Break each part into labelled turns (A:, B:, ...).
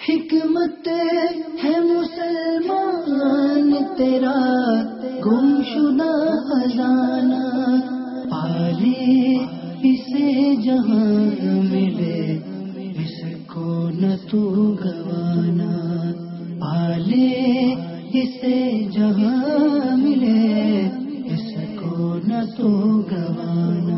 A: حکمت ہے مسلمان تیرا گمشدہ خزانہ، پالے اسے جہاں ملے اس کو نہ تو گوانا، پالے اسے جہاں ملے اس کو نہ تو گوانا۔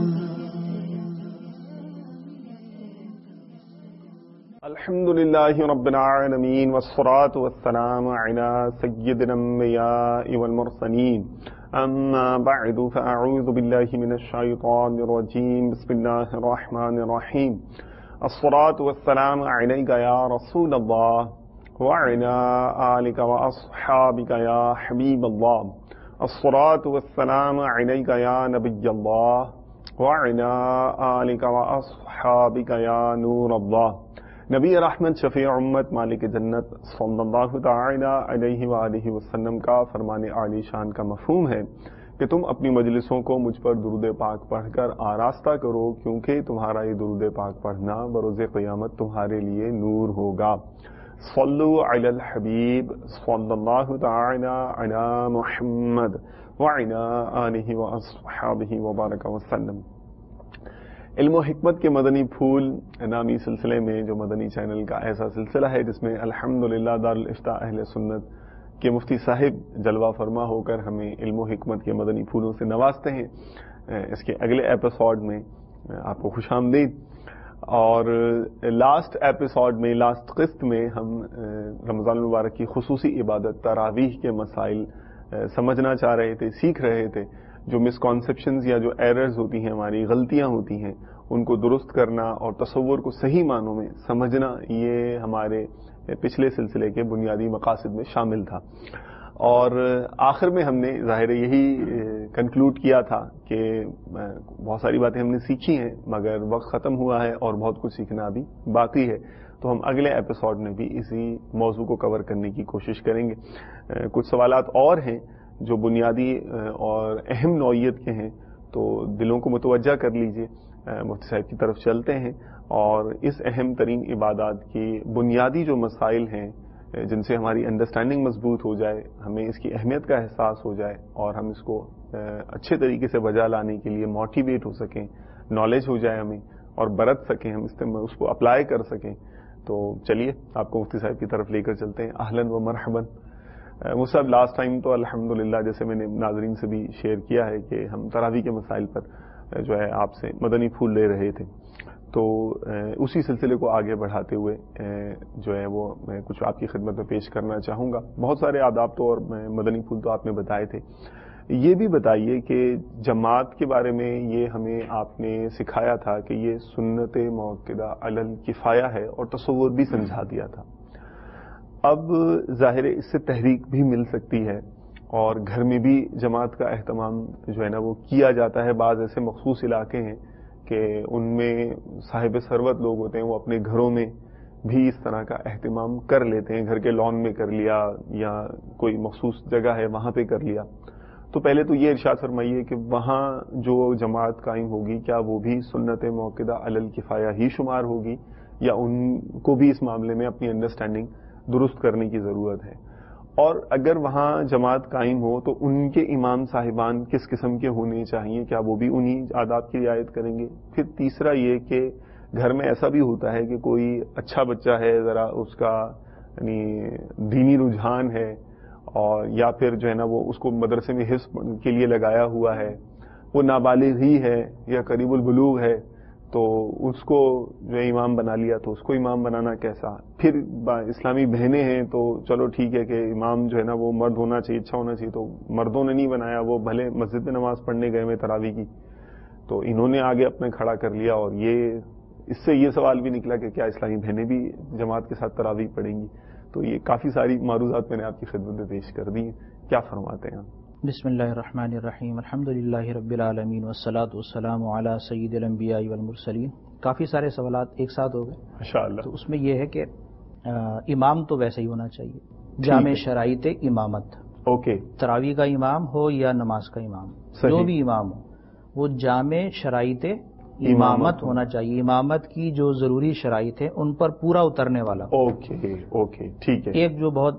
B: الحمدللہ رب العالمین والصلاة والسلام علی سید الانبیاء والمرسلین، اما بعد فاعوذ باللہ من الشیطان الرجیم، بسم اللہ الرحمن الرحیم۔ الصلاة والسلام علیک یا رسول اللہ وعلی آلک واصحابک یا حبیب اللہ، الصلاة والسلام علیک یا نبی اللہ وعلی آلک واصحابک یا نور اللہ۔ نبی رحمت شفیع امت مالک جنت صلی اللہ تعالی علیہ وآلہ وسلم کا فرمان عالی شان کا مفہوم ہے کہ تم اپنی مجلسوں کو مجھ پر درود پاک پڑھ کر آراستہ کرو، کیونکہ تمہارا یہ درود پاک پڑھنا بروز قیامت تمہارے لیے نور ہوگا۔ صلو علی الحبیب صلی اللہ تعالی علی محمد وعلی آلہ واصحابہ وبارک وسلم۔ علم و حکمت کے مدنی پھول نامی سلسلے میں، جو مدنی چینل کا ایسا سلسلہ ہے جس میں الحمدللہ دارالافتاء اہل سنت کے مفتی صاحب جلوہ فرما ہو کر ہمیں علم و حکمت کے مدنی پھولوں سے نوازتے ہیں، اس کے اگلے ایپیسوڈ میں آپ کو خوش آمدید۔ اور لاسٹ ایپیسوڈ میں، لاسٹ قسط میں ہم رمضان المبارک کی خصوصی عبادت تراویح کے مسائل سمجھنا چاہ رہے تھے، سیکھ رہے تھے۔ جو مسکانسیپشنز یا جو ایررز ہوتی ہیں، ہماری غلطیاں ہوتی ہیں، ان کو درست کرنا اور تصور کو صحیح معنوں میں سمجھنا، یہ ہمارے پچھلے سلسلے کے بنیادی مقاصد میں شامل تھا۔ اور آخر میں ہم نے ظاہر یہی کنکلوڈ کیا تھا کہ بہت ساری باتیں ہم نے سیکھی ہیں، مگر وقت ختم ہوا ہے اور بہت کچھ سیکھنا ابھی باقی ہے، تو ہم اگلے ایپیسوڈ میں بھی اسی موضوع کو کور کرنے کی کوشش کریں گے۔ کچھ سوالات اور ہیں جو بنیادی اور اہم نوعیت کے ہیں، تو دلوں کو متوجہ کر لیجئے، مفتی صاحب کی طرف چلتے ہیں اور اس اہم ترین عبادات کی بنیادی جو مسائل ہیں جن سے ہماری انڈرسٹینڈنگ مضبوط ہو جائے، ہمیں اس کی اہمیت کا احساس ہو جائے اور ہم اس کو اچھے طریقے سے بجا لانے کے لیے موٹیویٹ ہو سکیں، نالج ہو جائے ہمیں اور برت سکیں، ہم اس کو اپلائی کر سکیں۔ تو چلیے آپ کو مفتی صاحب کی طرف لے کر چلتے ہیں۔ اہلاً و مرحباً۔ صاحب، لاسٹ ٹائم تو الحمدللہ جیسے میں نے ناظرین سے بھی شیئر کیا ہے کہ ہم تراویح کے مسائل پر جو ہے آپ سے مدنی پھول لے رہے تھے، تو اسی سلسلے کو آگے بڑھاتے ہوئے جو ہے وہ میں کچھ آپ کی خدمت میں پیش کرنا چاہوں گا۔ بہت سارے آداب تو اور مدنی پھول تو آپ نے بتائے تھے، یہ بھی بتائیے کہ جماعت کے بارے میں یہ ہمیں آپ نے سکھایا تھا کہ یہ سنت موقدہ علی الکفایہ ہے اور تصور بھی سمجھا دیا تھا۔ اب ظاہر اس سے تحریک بھی مل سکتی ہے اور گھر میں بھی جماعت کا اہتمام جو ہے نا وہ کیا جاتا ہے۔ بعض ایسے مخصوص علاقے ہیں کہ ان میں صاحب ثروت لوگ ہوتے ہیں، وہ اپنے گھروں میں بھی اس طرح کا اہتمام کر لیتے ہیں، گھر کے لان میں کر لیا یا کوئی مخصوص جگہ ہے وہاں پہ کر لیا۔ تو پہلے تو یہ ارشاد فرمائیے کہ وہاں جو جماعت قائم ہوگی کیا وہ بھی سنت موقدہ علی الکفایہ ہی شمار ہوگی یا ان کو بھی اس معاملے میں اپنی انڈرسٹینڈنگ درست کرنے کی ضرورت ہے؟ اور اگر وہاں جماعت قائم ہو تو ان کے امام صاحبان کس قسم کے ہونے چاہیے، کیا وہ بھی انہی آداب کی رعایت کریں گے؟ پھر تیسرا یہ کہ گھر میں ایسا بھی ہوتا ہے کہ کوئی اچھا بچہ ہے، ذرا اس کا یعنی دینی رجحان ہے، اور یا پھر جو ہے نا وہ اس کو مدرسے میں حفظ کے لیے لگایا ہوا ہے، وہ نابالغ ہی ہے یا قریب البلوغ ہے، تو اس کو جو ہے امام بنا لیا، تو اس کو امام بنانا کیسا؟ پھر اسلامی بہنیں ہیں تو چلو ٹھیک ہے کہ امام جو ہے نا وہ مرد ہونا چاہیے، اچھا ہونا چاہیے، تو مردوں نے نہیں بنایا، وہ بھلے مسجد میں نماز پڑھنے گئے میں تراویح کی، تو انہوں نے آگے اپنے کھڑا کر لیا، اور اس سے یہ سوال بھی نکلا کہ کیا اسلامی بہنیں بھی جماعت کے ساتھ تراویح پڑھیں گی؟ تو یہ کافی ساری معروضات میں نے آپ کی خدمت میں پیش کر دی ہیں، کیا فرماتے ہیں آپ؟
C: بسم اللہ الرحمن الرحیم، الحمدللہ رب العالمین والصلاة والسلام علی سید الانبیاء والمرسلین۔ کافی سارے سوالات ایک ساتھ ہو گئے ماشاءاللہ۔ تو اس میں یہ ہے کہ امام تو ویسے ہی ہونا چاہیے، جامع شرائط امامت، اوکے، تراویح کا امام ہو یا نماز کا امام، جو بھی امام ہو وہ جامع شرائط امامت ہونا چاہیے، امامت کی جو ضروری شرائط ہے ان پر پورا اترنے والا.
B: اوکے ٹھیک ہے.
C: ایک جو بہت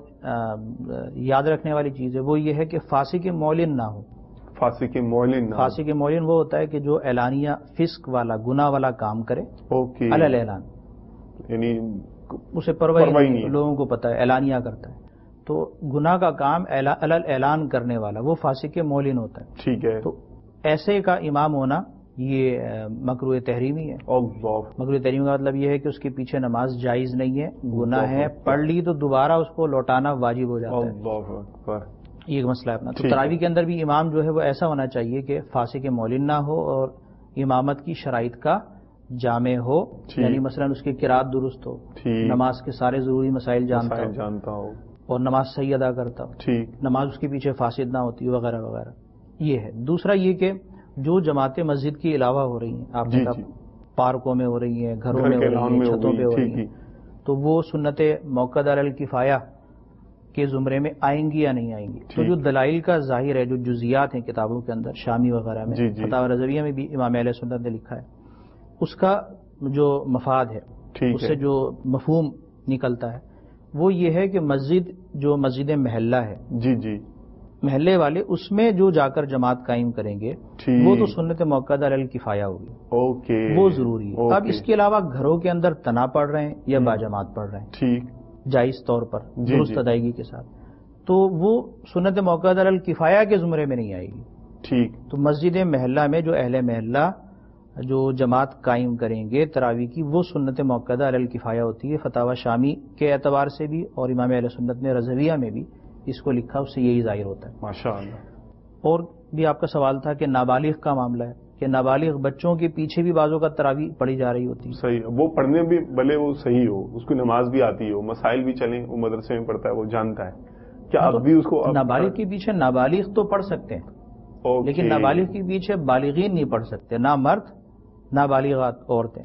C: یاد رکھنے والی چیز ہے وہ یہ ہے کہ فاسق معلن نہ ہو.
B: فاسق معلن
C: وہ ہوتا ہے کہ جو اعلانیہ فسق والا گناہ والا کام کرے علی اعلان،
B: یعنی
C: اسے پرواہ نہیں، لوگوں کو پتہ ہے اعلانیہ کرتا ہے، تو گناہ کا کام علی اعلان کرنے والا وہ فاسق معلن ہوتا ہے.
B: ٹھیک ہے.
C: تو ایسے کا امام ہونا یہ مکروہ تحریمی ہے. مکروہ تحریمی کا مطلب یہ ہے کہ اس کے پیچھے نماز جائز نہیں ہے، گناہ ہے، پڑھ لی تو دوبارہ اس کو لوٹانا واجب ہو جاتا ہے. یہ ایک مسئلہ ہے اپنا. تو تراویح کے اندر بھی امام جو ہے وہ ایسا ہونا چاہیے کہ فاسق معلن نہ ہو اور امامت کی شرائط کا جامع ہو، یعنی مثلا اس کی قرات درست ہو، نماز کے سارے ضروری مسائل جانتا ہو اور نماز صحیح ادا کرتا ہو، نماز اس کے پیچھے فاسد نہ ہوتی وغیرہ وغیرہ. یہ ہے. دوسرا یہ کہ جو جماعتیں مسجد کے علاوہ ہو رہی ہیں، آپ نے کہا پارکوں میں ہو رہی ہیں، گھروں میں ہو رہی ہیں، چھتوں پہ ہو رہی ہیں، تو وہ سنت موقدہ علی الکفایہ کے زمرے میں آئیں گی یا نہیں آئیں گی. تو جو دلائل کا ظاہر ہے، جو جزیات ہیں کتابوں کے اندر، شامی وغیرہ میں، فتاوی رضویہ میں بھی امام اہل سنت نے لکھا ہے، اس کا جو مفاد ہے، اس سے جو مفہوم نکلتا ہے وہ یہ ہے کہ مسجد جو مسجد محلہ ہے، محلے والے اس میں جو جا کر جماعت قائم کریں گے وہ تو سنت موقدہ علی الکفایہ ہوگی، وہ ضروری ہے. اب اس کے علاوہ گھروں کے اندر تنہا پڑھ رہے ہیں یا باجماعت پڑھ رہے ہیں جائز طور پر درست ادائیگی کے ساتھ، تو وہ سنت موقدہ علی الکفایہ کے زمرے میں نہیں آئے گی. تو مسجد محلہ میں جو اہل محلہ جو جماعت قائم کریں گے تراویح کی، وہ سنت موقدہ علی الکفایہ ہوتی ہے. فتاوی شامی کے اعتبار سے بھی اور امام اہل سنت نے رضویہ میں بھی اس کو لکھا، اس سے یہی ظاہر ہوتا ہے.
B: ماشاءاللہ.
C: اور بھی آپ کا سوال تھا کہ نابالغ کا معاملہ ہے کہ نابالغ بچوں کے پیچھے بھی بعضوں کا تراویح پڑھی جا رہی ہوتی ہے.
B: صحیح، وہ پڑھنے بھی بھلے وہ صحیح ہو، اس کو نماز بھی آتی ہو، مسائل بھی چلیں، وہ مدرسے میں پڑھتا ہے، وہ جانتا ہے. کیا اب بھی اس کو
C: نابالغ کے پیچھے نابالغ تو پڑھ سکتے ہیں، لیکن نابالغ کے پیچھے بالغین نہیں پڑھ سکتے، نہ مرد نہ بالغات عورتیں.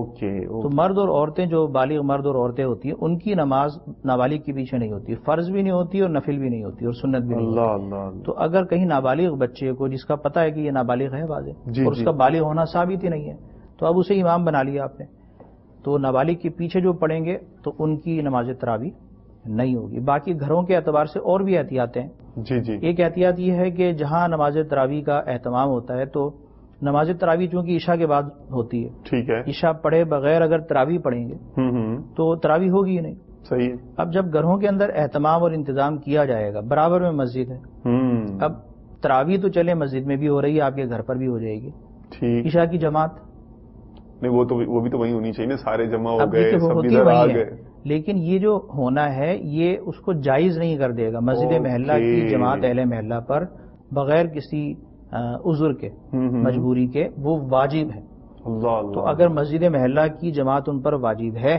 C: تو مرد اور عورتیں، جو بالغ مرد اور عورتیں ہوتی ہیں، ان کی نماز نابالغ کے پیچھے نہیں ہوتی، فرض بھی نہیں ہوتی اور نفل بھی نہیں ہوتی اور سنت بھی نہیں ہوتی. تو اگر کہیں نابالغ بچے کو جس کا پتہ ہے کہ یہ نابالغ ہے واضح اور اس کا بالغ ہونا ثابت ہی نہیں ہے، تو اب اسے امام بنا لیا آپ نے، تو نابالغ کے پیچھے جو پڑھیں گے تو ان کی نماز تراویح نہیں ہوگی. باقی گھروں کے اعتبار سے اور بھی احتیاطیں ہیں. ایک احتیاط یہ ہے کہ جہاں نماز تراویح کا اہتمام ہوتا ہے تو نماز تراویح چونکہ عشاء کے بعد ہوتی ہے،
B: ٹھیک ہے،
C: عشاء پڑھے بغیر اگر تراویح پڑھیں گے تو تراویح ہوگی ہی نہیں.
B: صحیح ہے.
C: اب جب گھروں کے اندر اہتمام اور انتظام کیا جائے گا، برابر میں مسجد ہے، اب تراویح تو چلے مسجد میں بھی ہو رہی ہے، آپ کے گھر پر بھی ہو جائے گی. ٹھیک. عشاء کی جماعت
B: نہیں، وہ بھی تو وہیں ہونی چاہیے نا، سارے جمع ہو گئے، سب ادھر آ گئے.
C: لیکن یہ جو ہونا ہے یہ اس کو جائز نہیں کر دے گا. مسجد محلہ کی جماعت اہل محلہ پر بغیر کسی عذر کے، مجبوری کے، وہ واجب ہے. تو اگر مسجد محلہ کی جماعت ان پر واجب ہے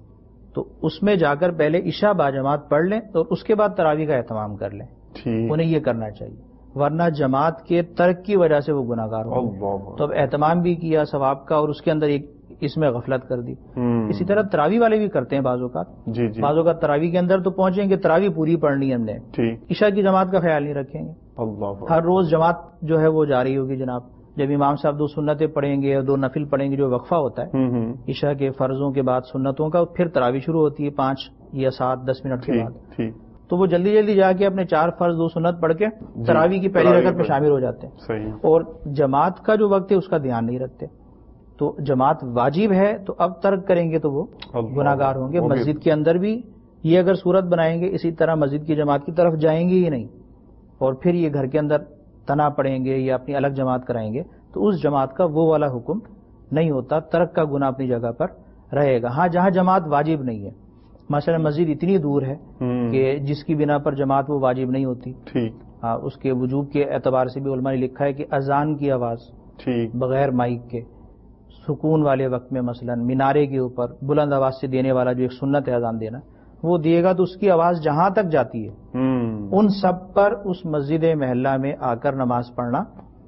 C: تو اس میں جا کر پہلے عشاء باجماعت پڑھ لیں اور اس کے بعد تراویح کا اہتمام کر لیں. انہیں یہ کرنا چاہیے، ورنہ جماعت کے ترک کی وجہ سے وہ گناہ گار ہوں گے. تو اب اہتمام بھی کیا ثواب کا اور اس کے اندر ایک اس میں غفلت کر دی. اسی طرح تراویح والے بھی کرتے ہیں بعض اوقات. بعض اوقات تراویح کے اندر تو پہنچیں گے، تراویح پوری پڑھنی ہے ہم نے، عشاء کی جماعت کا خیال نہیں رکھیں گے. ہر روز جماعت جو ہے وہ جاری ہوگی جناب. جب امام صاحب 2 سنتیں پڑھیں گے اور 2 نفل پڑھیں گے، جو وقفہ ہوتا ہے عشاء کے فرضوں کے بعد سنتوں کا، پھر تراویح شروع ہوتی ہے 5 یا 7 10 منٹ کے بعد. تو وہ جلدی جلدی جا کے اپنے 4 فرض 2 سنت پڑھ کے تراویح کی پہلی رکعت میں شامل ہو جاتے ہیں اور جماعت کا جو وقت ہے اس کا دھیان نہیں رکھتے. تو جماعت واجب ہے تو اب ترک کریں گے تو وہ گناہ گار ہوں گے. مسجد کے اندر بھی یہ اگر صورت بنائیں گے اسی طرح مسجد کی جماعت کی طرف جائیں گے ہی نہیں اور پھر یہ گھر کے اندر تنا پڑیں گے یا اپنی الگ جماعت کرائیں گے تو اس جماعت کا وہ والا حکم نہیں ہوتا. ترک کا گناہ اپنی جگہ پر رہے گا. ہاں جہاں جماعت واجب نہیں ہے، مثلا مسجد اتنی دور ہے کہ جس کی بنا پر جماعت وہ واجب نہیں ہوتی، اس کے وجوب کے اعتبار سے بھی علماء نے لکھا ہے کہ اذان کی آواز بغیر مائک کے سکون والے وقت میں مثلا مینارے کے اوپر بلند آواز سے دینے والا جو ایک سنت ہے اذان دینا، وہ دیے گا تو اس کی آواز جہاں تک جاتی ہے ان سب پر اس مسجد محلہ میں آ کر نماز پڑھنا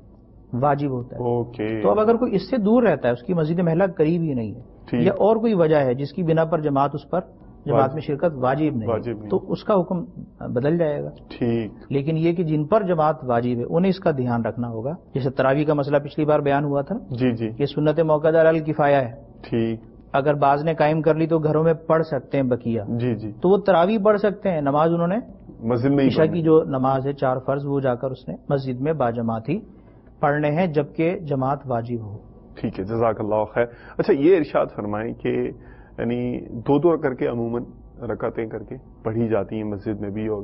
C: واجب ہوتا ہے. تو اب اگر کوئی اس سے دور رہتا ہے، اس کی مسجد محلہ قریب ہی نہیں ہے یا اور کوئی وجہ ہے جس کی بنا پر جماعت اس پر جماعت میں شرکت واجب نہیں، تو اس کا حکم بدل جائے گا.
B: ٹھیک.
C: لیکن یہ کہ جن پر جماعت واجب ہے انہیں اس کا دھیان رکھنا ہوگا. جیسے تراویح کا مسئلہ پچھلی بار بیان ہوا تھا.
B: جی جی.
C: یہ سنت موقدہ علی الکفایہ ہے.
B: ٹھیک.
C: اگر بعض نے قائم کر لی تو گھروں میں پڑھ سکتے ہیں بقیہ.
B: جی جی.
C: تو وہ تراویح پڑھ سکتے ہیں. نماز انہوں نے
B: مسجد میں
C: عشاء کی جو نماز ہے 4 فرض وہ جا کر اس نے مسجد میں باجماعت ہی پڑھنے ہیں جبکہ جماعت واجب ہو.
B: ٹھیک ہے، جزاک اللہ خیر. اچھا یہ ارشاد فرمائیں کہ یعنی 2 کر کے عموماً رکعتیں کر کے پڑھی جاتی ہیں مسجد میں بھی، اور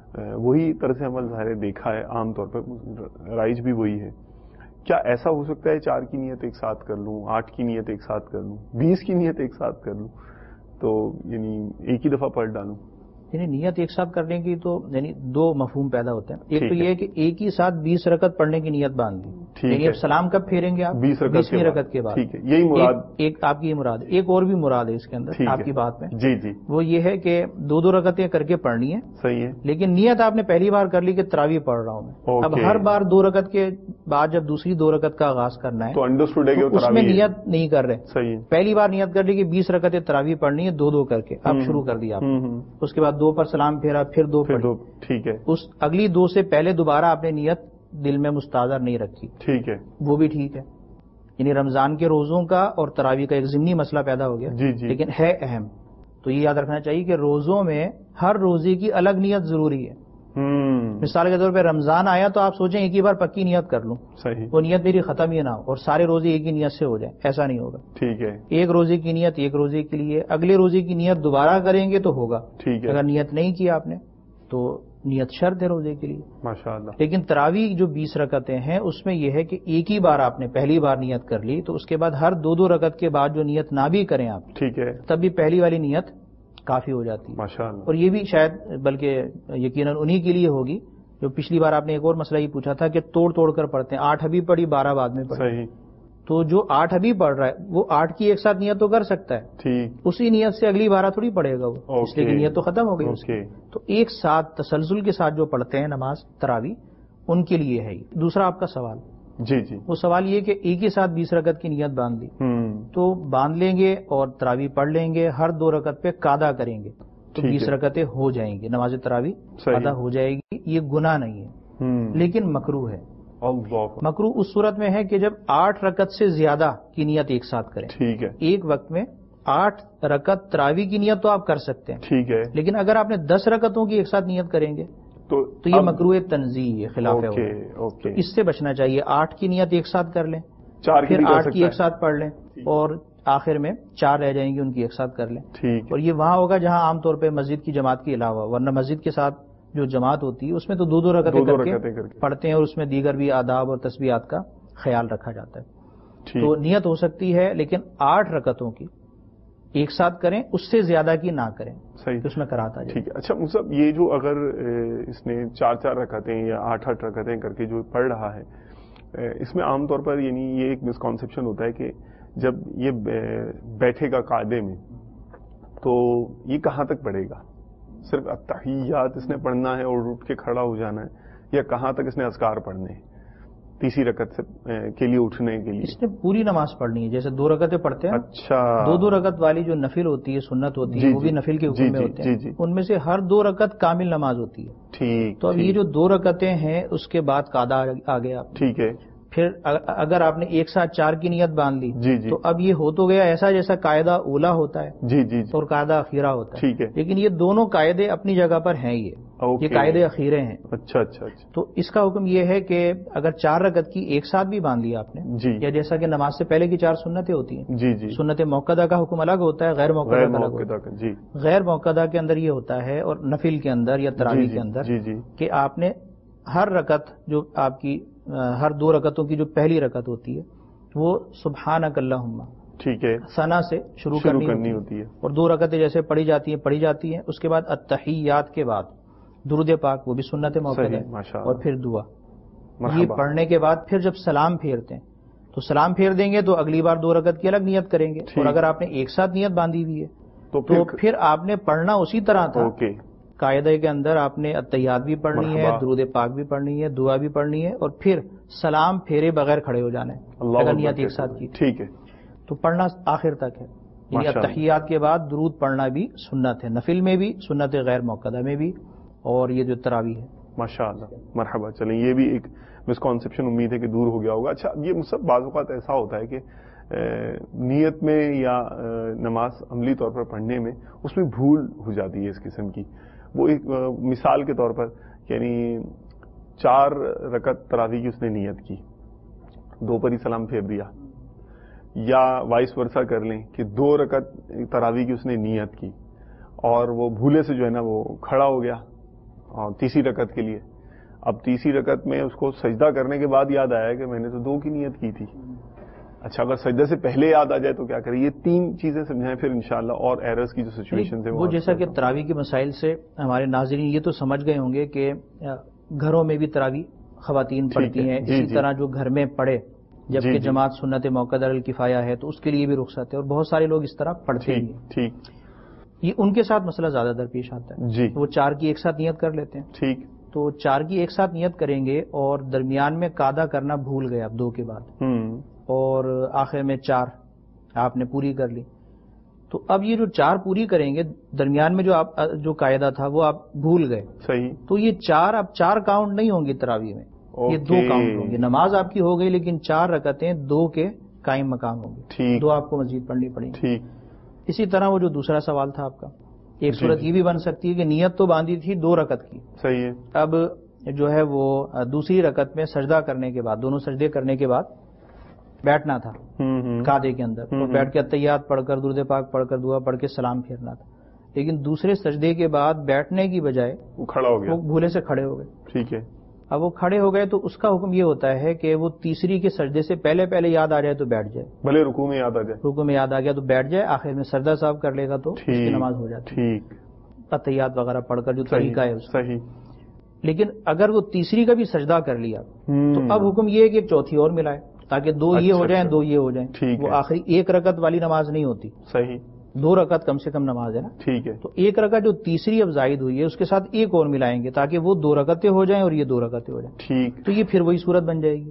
B: وہی طرز عمل ظاہر دیکھا ہے عام طور پر رائج بھی وہی ہے. کیا ایسا ہو سکتا ہے 4 کی نیت ایک ساتھ کر لوں، 8 کی نیت ایک ساتھ کر لوں، 20 کی نیت ایک ساتھ کر لوں، تو یعنی ایک ہی دفعہ پڑھ ڈالوں؟
C: یعنی نیت ایک ساتھ کرنے کی تو یعنی 2 مفہوم پیدا ہوتے ہیں. ایک تو یہ ہے کہ ایک ہی ساتھ 20 رکعت پڑھنے کی نیت باندھ دی، یعنی اب سلام کب پھیریں گے آپ؟ 20ویں رکعت کے بعد.
B: ٹھیک ہے، یہی مراد.
C: ایک آپ کی یہ مراد ہے. ایک اور بھی مراد ہے اس کے اندر آپ کی بات میں.
B: جی جی.
C: وہ یہ ہے کہ 2 رکعتیں کر کے پڑھنی ہے.
B: صحیح ہے.
C: لیکن نیت آپ نے پہلی بار کر لی کہ تراویح پڑھ رہا ہوں میں. اب ہر بار 2 رکعت کے بعد جب دوسری 2 رکعت کا آغاز کرنا ہے
B: تو انڈرسٹوڈ ہے کہ
C: اس میں نیت نہیں کر رہے.
B: صحیح.
C: پہلی بار نیت کر لی کہ 20 رکعتیں تراویح پڑھنی ہے 2 کر کے. اب شروع کر دیا آپ. اس کے بعد 2 پر سلام پھیرا، پھر 2 پڑھی.
B: ٹھیک ہے.
C: اس اگلی 2 سے پہلے دوبارہ آپ نے نیت دل میں مستحضر نہیں رکھی.
B: ٹھیک ہے.
C: وہ بھی ٹھیک ہے. یعنی رمضان کے روزوں کا اور تراویح کا ایک ضمنی مسئلہ پیدا ہو گیا.
B: جی جی.
C: لیکن ہے اہم. تو یہ یاد رکھنا چاہیے کہ روزوں میں ہر روزے کی الگ نیت ضروری ہے. مثال کے طور پہ رمضان آیا تو آپ سوچیں ایک ہی بار پکی نیت کر لوں.
B: صحیح.
C: وہ نیت میری ختم ہی نہ ہو اور سارے روزے ایک ہی نیت سے ہو جائیں، ایسا نہیں ہوگا.
B: ٹھیک ہے.
C: ایک روزے کی نیت ایک روزے کے لیے، اگلے روزے کی نیت دوبارہ کریں گے تو ہوگا.
B: ٹھیک ہے.
C: اگر نیت نہیں کی آپ نے تو نیت شرط ہے روزے کے لیے.
B: ماشاءاللہ.
C: لیکن تراویح جو 20 رکعتیں ہیں اس میں یہ ہے کہ ایک ہی بار آپ نے پہلی بار نیت کر لی تو اس کے بعد ہر 2 رکعت کے بعد جو نیت نہ بھی کریں آپ،
B: ٹھیک ہے،
C: تب بھی پہلی والی نیت کافی ہو جاتی ہے.
B: ماشاءاللہ.
C: اور یہ بھی شاید بلکہ یقیناً انہی کے لیے ہوگی جو پچھلی بار آپ نے ایک اور مسئلہ یہ پوچھا تھا کہ توڑ کر پڑھتے ہیں. 8 ابھی پڑھی 12 بعد میں پڑھی.
B: صحیح.
C: تو جو 8 ابھی پڑھ رہا ہے وہ 8 کی ایک ساتھ نیت تو کر سکتا ہے.
B: ٹھیک.
C: اسی نیت سے اگلی 12 تھوڑی پڑھے گا وہ، اس لیے کہ نیت تو ختم ہو گئی اس کی. تو ایک ساتھ تسلسل کے ساتھ جو پڑھتے ہیں نماز تراویح ان کے لیے ہے. دوسرا آپ کا سوال،
B: جی جی،
C: وہ سوال یہ کہ ایک ہی ساتھ 20 رکعت کی نیت باندھ لی تو باندھ لیں گے اور تراویح پڑھ لیں گے، ہر 2 رکعت پہ قاعدہ کریں گے تو 20 رکعتیں ہو جائیں گی، نماز تراویح ادا ہو جائے گی. یہ گناہ نہیں ہے لیکن مکروہ ہے. مکروہ اس صورت میں ہے کہ جب 8 رکعت سے زیادہ کی نیت ایک ساتھ کریں.
B: ٹھیک ہے.
C: ایک وقت میں 8 رکعت تراویح کی نیت تو آپ کر سکتے ہیں.
B: ٹھیک ہے.
C: لیکن اگر آپ نے 10 رکعتوں کی ایک ساتھ نیت کریں گے تو یہ مکروہ تنزیہ خلاف ہے. تو اس سے بچنا چاہیے. 8 کی نیت ایک ساتھ کر لیں، پھر 8 کی ایک ساتھ پڑھ لیں اور آخر میں 4 رہ جائیں گی ان کی ایک ساتھ کر لیں.
B: ٹھیک. اور
C: یہ وہاں ہوگا جہاں عام طور پہ مسجد کی جماعت کے علاوہ، ورنہ مسجد کے ساتھ جو جماعت ہوتی ہے اس میں تو 2 رکعتیں کر کے پڑھتے ہیں اور اس میں دیگر بھی آداب اور تسبیحات کا خیال رکھا جاتا ہے. تو نیت ہو سکتی ہے لیکن 8 رکعتوں کی ایک ساتھ کریں، اس سے زیادہ کی نہ کریں.
B: صحیح.
C: اس میں کراتا ہے.
B: ٹھیک ہے. اچھا مصعب، یہ جو اگر اس نے 4 رکعتیں یا 8 رکعتیں کر کے جو پڑھ رہا ہے، اس میں عام طور پر یعنی یہ ایک مسکانسیپشن ہوتا ہے کہ جب یہ بیٹھے گا قاعدے میں تو یہ کہاں تک پڑھے گا؟ صرف التحیات اس نے پڑھنا ہے اور اٹھ کے کھڑا ہو جانا ہے، یا کہاں تک اس نے اذکار پڑھنے ہیں تیسری رکعت کے لیے اٹھنے کے لیے؟ اس
C: نے پوری نماز پڑھنی ہے. جیسے 2 رکعتیں پڑھتے ہیں.
B: اچھا.
C: 2 رکعت والی جو نفل ہوتی ہے، سنت ہوتی ہے، وہ بھی نفل کے حکم میں ہوتے ہیں. ان میں سے ہر 2 رکعت کامل نماز ہوتی ہے.
B: ٹھیک.
C: تو اب یہ جو 2 رکعتیں ہیں اس کے بعد قاعدہ آ گیا.
B: ٹھیک ہے.
C: پھر اگر آپ نے ایک ساتھ 4 کی نیت باندھ لی تو اب یہ ہو تو گیا ایسا جیسا قاعدہ اولا ہوتا ہے اور قاعدہ اخیرہ ہوتا ہے.
B: ٹھیک ہے.
C: لیکن یہ دونوں قاعدے اپنی جگہ پر ہیں. یہ قاعدے اخیرے ہیں.
B: اچھا اچھا.
C: تو اس کا حکم یہ ہے کہ اگر 4 رکعت کی ایک ساتھ بھی باندھ لی آپ نے، یا جیسا کہ نماز سے پہلے کی 4 سنتیں ہوتی ہیں، سنت موقدہ کا حکم الگ ہوتا ہے، غیر موقدہ کا الگ ہوتا ہے. غیر موقدہ کے اندر یہ ہوتا ہے اور نفل کے اندر یا تراویح کے اندر کہ آپ نے ہر رکعت جو آپ کی ہر 2 رکعتوں کی جو پہلی رکعت ہوتی ہے وہ سبحانک اللہم، ٹھیک ہے، ثنا سے شروع کرنی ہوتی ہے. اور 2 رکعتیں جیسے پڑھی جاتی ہیں اس کے بعد التحیات کے بعد درود پاک، وہ بھی سنت موقع ہے، اور پھر دعا. یہ پڑھنے کے بعد پھر جب سلام پھیرتے ہیں تو سلام پھیر دیں گے تو اگلی بار 2 رکعت کی الگ نیت کریں گے. اور اگر آپ نے ایک ساتھ نیت باندھی ہوئی ہے تو پھر آپ نے پڑھنا اسی طرح تھا. قاعدے کے اندر آپ نے التحیات بھی پڑھنی ہے، درود پاک بھی پڑھنی ہے، دعا بھی پڑھنی ہے، اور پھر سلام پھیرے بغیر کھڑے ہو جانا ہے اگر نیت ایک ساتھ کی.
B: ٹھیک ہے.
C: تو پڑھنا آخر تک ہے. یعنی التحیات کے بعد درود پڑھنا بھی سنت ہے، نفل میں بھی، سنت غیر موقدہ میں بھی، اور یہ جو تراویح ہے۔
B: ماشاء اللہ، مرحبا۔ چلیں یہ بھی ایک مسکانسیپشن امید ہے کہ دور ہو گیا ہوگا۔ اچھا، یہ سب بعض اوقات ایسا ہوتا ہے کہ نیت میں یا نماز عملی طور پر پڑھنے میں اس میں بھول ہو جاتی ہے اس قسم کی۔ وہ ایک مثال کے طور پر یعنی 4 رکعت تراویح کی اس نے نیت کی، 2 پر ہی سلام پھیر دیا، یا وائس ورثہ کر لیں کہ 2 رکعت تراویح کی اس نے نیت کی اور وہ بھولے سے جو ہے نا وہ کھڑا ہو گیا اور تیسری رکعت کے لیے۔ اب تیسری رکعت میں اس کو سجدہ کرنے کے بعد یاد آیا کہ میں نے تو 2 کی نیت کی تھی۔ اچھا، اگر سجدے سے پہلے یاد آ جائے تو کیا کریں؟ یہ 3 چیزیں سمجھائیں پھر انشاءاللہ، اور ایررز کی جو سچویشن ہے
C: وہ جیسا کہ تراویح کے مسائل سے ہمارے ناظرین یہ تو سمجھ گئے ہوں گے کہ گھروں میں بھی تراویح خواتین پڑھتی ہیں، اسی طرح جو گھر میں پڑھے جبکہ جماعت سنت موقدہ الکفایہ ہے تو اس کے لیے بھی رخصت ہے، اور بہت سارے لوگ اس طرح پڑھتے ہیں۔
B: ٹھیک،
C: یہ ان کے ساتھ مسئلہ زیادہ درپیش آتا ہے۔ وہ 4 کی ایک ساتھ نیت کر لیتے ہیں،
B: ٹھیک،
C: تو 4 کی ایک ساتھ نیت کریں گے اور درمیان میں قاعدہ کرنا بھول گئے اب 2 کے بعد، اور آخر میں 4 آپ نے پوری کر لی، تو اب یہ جو 4 پوری کریں گے درمیان میں جو قاعدہ تھا وہ آپ بھول گئے،
B: صحیح،
C: تو یہ 4 اب 4 کاؤنٹ نہیں ہوں گی تراویح میں، یہ 2 کاؤنٹ ہوں گی۔ نماز آپ کی ہو گئی لیکن 4 رکعتیں 2 کے قائم مقام ہوں گی، 2 آپ کو مزید پڑھنی پڑیں گی۔ اسی طرح وہ جو دوسرا سوال تھا آپ کا، ایک صورت یہ بھی بن سکتی ہے کہ نیت تو باندھی تھی 2 رکعت کی،
B: صحیح ہے،
C: اب جو ہے وہ دوسری رکعت میں سجدہ کرنے کے بعد، دونوں سجدے کرنے کے بعد بیٹھنا تھا قاعدے کے اندر، اور بیٹھ کے التحیات پڑھ کر درود پاک پڑھ کر دعا پڑھ کے سلام پھیرنا تھا، لیکن دوسرے سجدے کے بعد بیٹھنے کی بجائے
B: وہ کھڑا ہو گیا،
C: وہ بھولے سے کھڑے ہو گئے۔
B: ٹھیک ہے،
C: اب وہ کھڑے ہو گئے تو اس کا حکم یہ ہوتا ہے کہ وہ تیسری کے سجدے سے پہلے یاد آ جائے تو بیٹھ جائے،
B: بھلے رکوع میں یاد آ جائے،
C: رکوع میں یاد آ گیا تو بیٹھ جائے، آخر میں سجدہ صاحب کر لے گا تو اس کی نماز ہو جاتی ہے، التحیات وغیرہ پڑھ کر جو طریقہ ہے اس کا۔
B: صحیح،
C: لیکن اگر وہ تیسری کا بھی سجدہ کر لیا تو اب حکم یہ ہے کہ 4تھی اور ملائے تاکہ 2 یہ ہو جائیں 2 یہ ہو جائیں، وہ آخری 1 رکعت والی نماز نہیں ہوتی،
B: صحیح،
C: 2 رکعت کم سے کم نماز ہے نا،
B: ٹھیک ہے،
C: تو 1 رکعت جو تیسری اب زائد ہوئی ہے اس کے ساتھ 1 اور ملائیں گے تاکہ وہ 2 رکعتیں ہو جائیں اور یہ 2 رکعتیں ہو جائیں،
B: ٹھیک،
C: تو یہ پھر وہی صورت بن جائے گی۔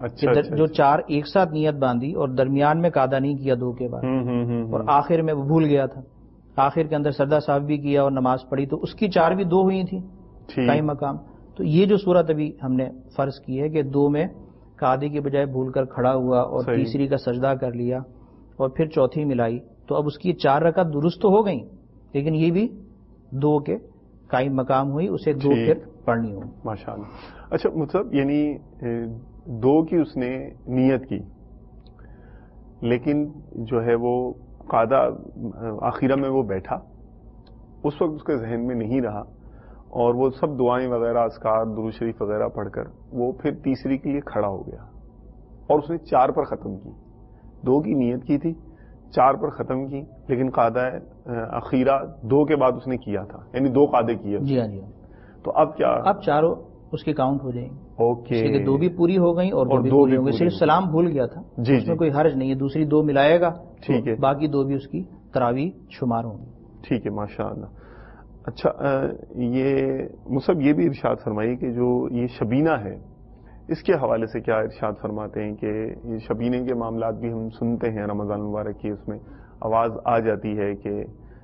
C: جو 4 ایک ساتھ نیت باندھی اور درمیان میں قاعدہ نہیں کیا 2 کے بعد، اور آخر میں وہ بھول گیا تھا، آخر کے اندر سجدہ صاحب بھی کیا اور نماز پڑھی تو اس کی 4 بھی 2 ہوئی تھیں قائم مقام، تو یہ جو صورت ابھی ہم نے فرض کی ہے کہ 2 میں قاعدے کی بجائے بھول کر کھڑا ہوا اور تیسری کا سجدہ کر لیا اور پھر 4تھی ملائی، تو اب اس کی 4 رکعت درست تو ہو گئیں لیکن یہ بھی 2 کے قائم مقام ہوئی، اسے 2 پھر پڑھنی ہوگی۔
B: ماشاءاللہ۔ اچھا مطلب یعنی 2 کی اس نے نیت کی لیکن جو ہے وہ قاعدہ آخرہ میں وہ بیٹھا، اس وقت اس کے ذہن میں نہیں رہا اور وہ سب دعائیں وغیرہ اذکار درود شریف وغیرہ پڑھ کر وہ پھر تیسری کے لیے کھڑا ہو گیا اور اس نے 4 پر ختم کی، 2 کی نیت کی تھی 4 پر ختم کی، لیکن قاعدہ اخیرہ 2 کے بعد اس نے کیا تھا، یعنی 2 قاعدے کیے۔
C: جی ہاں،
B: تو اب کیا؟
C: اب 4 اس کی کاؤنٹ ہو جائیں گی،
B: اوکے،
C: 2 بھی پوری ہو گئیں اور 2 بھی پوری ہو گئی، صرف سلام بھول گیا تھا، اس میں کوئی حرج نہیں ہے، دوسری 2 ملائے گا، ٹھیک ہے، باقی 2 بھی اس کی تراویح شمار ہوں گی۔
B: ٹھیک ہے، ماشاءاللہ۔ اچھا، یہ مصعب یہ بھی ارشاد فرمائیے کہ جو یہ شبینہ ہے اس کے حوالے سے کیا ارشاد فرماتے ہیں کہ یہ شبینے کے معاملات بھی ہم سنتے ہیں رمضان مبارک کی، اس میں آواز آ جاتی ہے کہ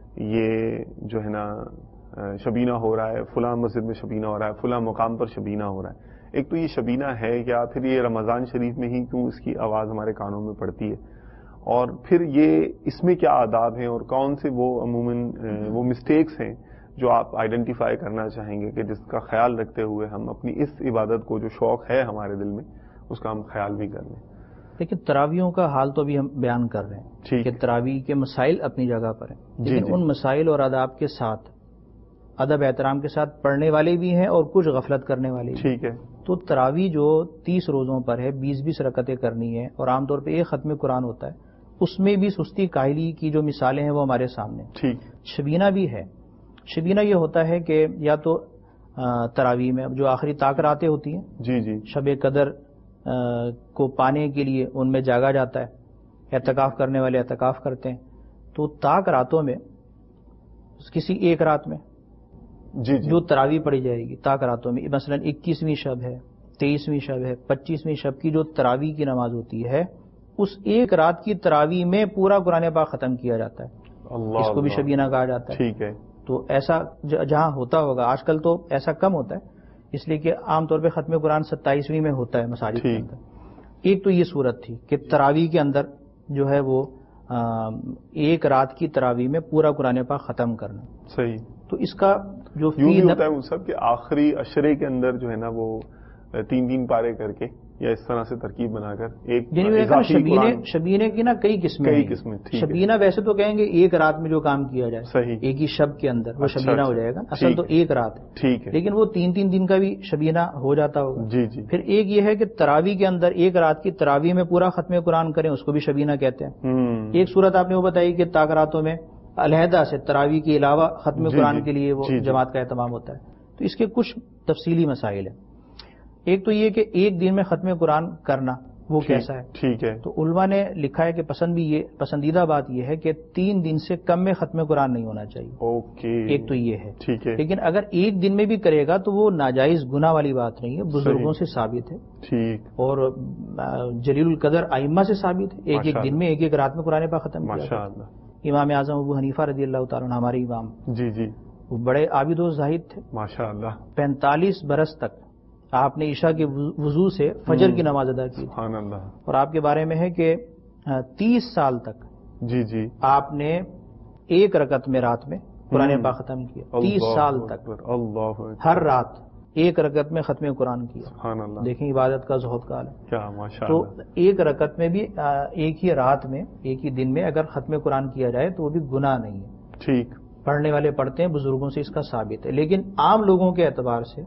B: یہ جو ہے نا شبینہ ہو رہا ہے، فلاں مسجد میں شبینہ ہو رہا ہے، فلاں مقام پر شبینہ ہو رہا ہے۔ ایک تو یہ شبینہ ہے کیا، پھر یہ رمضان شریف میں ہی کیوں اس کی آواز ہمارے کانوں میں پڑتی ہے، اور پھر یہ اس میں کیا آداب ہیں اور کون سے وہ عموماً وہ مسٹیکس ہیں جو آپ آئیڈینٹیفائی کرنا چاہیں گے کہ جس کا خیال رکھتے ہوئے ہم اپنی اس عبادت کو جو شوق ہے ہمارے دل میں اس کا ہم خیال بھی کر لیں؟
C: لیکن تراویحوں کا حال تو بھی ہم بیان کر رہے ہیں کہ تراویح کے مسائل اپنی جگہ پر ہیں، لیکن ان مسائل اور آداب کے ساتھ ادب احترام کے ساتھ پڑھنے والے بھی ہیں اور کچھ غفلت کرنے والے بھی۔
B: ٹھیک ہے،
C: تو تراویح جو 30 روزوں پر ہے، 20 رکعتیں کرنی ہے اور عام طور پہ 1 ختم قرآن ہوتا ہے، اس میں بھی سستی کاہلی کی جو مثالیں ہیں وہ ہمارے سامنے۔
B: ٹھیک،
C: شبینہ بھی ہے۔ شبینہ یہ ہوتا ہے کہ یا تو تراویح میں جو آخری طاق راتیں ہوتی ہیں،
B: جی
C: شب قدر کو پانے کے لیے ان میں جاگا جاتا ہے، اعتکاف کرنے والے اعتکاف کرتے ہیں، تو طاق راتوں میں کسی ایک رات میں جو تراویح پڑھی جائے گی طاق راتوں میں، مثلا 21ویں شب ہے، 23ویں شب ہے، 25ویں شب کی جو تراویح کی نماز ہوتی ہے اس ایک رات کی تراویح میں پورا قرآن پاک ختم کیا جاتا ہے. اس کو بھی شبینہ کہا جاتا ہے.
B: ٹھیک ہے.
C: تو ایسا جہاں ہوتا ہوگا، آج کل تو ایسا کم ہوتا ہے اس لیے کہ عام طور پہ ختم قرآن 27ویں میں ہوتا ہے مساجد کے اندر. ایک تو یہ صورت تھی کہ تراویح کے اندر جو ہے وہ ایک رات کی تراویح میں پورا قرآن پاک ختم کرنا.
B: صحیح.
C: تو اس کا جو
B: ہوتا ہے وہ سب کہ آخری عشرے کے اندر جو ہے نا وہ 3 پارے کر کے یا اس طرح سے ترکیب بنا کر ایک
C: شبینے کی نا کئی قسمیں. شبینہ ویسے تو کہیں گے ایک رات میں جو کام کیا جائے.
B: صحیح.
C: ایک ہی شب کے اندر وہ شبینہ ہو جائے گا. اصل تو ایک رات ہے.
B: ٹھیک ہے.
C: لیکن وہ 3 دن کا بھی شبینہ ہو جاتا ہوگا.
B: جی جی.
C: پھر ایک یہ ہے کہ تراویح کے اندر ایک رات کی تراویح میں پورا ختم قرآن کریں، اس کو بھی شبینہ کہتے ہیں. ایک صورت آپ نے وہ بتائی کہ تاکراتوں میں علیحدہ سے تراویح کے علاوہ ختم قرآن کے لیے وہ جماعت کا اہتمام ہوتا ہے. تو اس کے کچھ تفصیلی مسائل ہیں. ایک تو یہ کہ ایک دن میں ختم قرآن کرنا وہ کیسا ہے.
B: ٹھیک ہے.
C: تو علماء نے لکھا ہے کہ پسندیدہ بات یہ ہے کہ 3 دن سے کم میں ختم قرآن نہیں ہونا چاہیے.
B: اوکے.
C: ایک تو یہ ہے.
B: ٹھیک ہے.
C: لیکن اگر ایک دن میں بھی کرے گا تو وہ ناجائز گناہ والی بات نہیں ہے، بزرگوں سے ثابت ہے.
B: ٹھیک. اور
C: جلیل القدر ائمہ سے ثابت ہے. ایک دن میں ایک رات میں قرآن پاک ختم کیا.
B: ماشاءاللہ.
C: امام اعظم ابو حنیفہ رضی اللہ تعالیٰ عنہ ہمارے امام.
B: جی جی.
C: وہ بڑے عابد و زاہد تھے.
B: ماشاءاللہ.
C: 45 برس تک آپ نے عشاء کے وضو سے فجر کی نماز ادا کی.
B: سبحان اللہ. اور
C: آپ کے بارے میں ہے کہ 30 سال تک
B: جی جی
C: آپ نے ایک رکعت میں رات میں قرآن پاک ختم کیا. 30 سال تک
B: اللہ
C: ہر رات ایک رکعت میں ختم قرآن کیا.
B: سبحان اللہ.
C: دیکھیں عبادت کا زہد کا عالم.
B: کیا ماشاءاللہ.
C: تو ایک رکعت میں بھی ایک ہی رات میں ایک ہی دن میں اگر ختم قرآن کیا جائے تو وہ بھی گناہ نہیں ہے.
B: ٹھیک.
C: پڑھنے والے پڑھتے ہیں، بزرگوں سے اس کا ثابت ہے. لیکن عام لوگوں کے اعتبار سے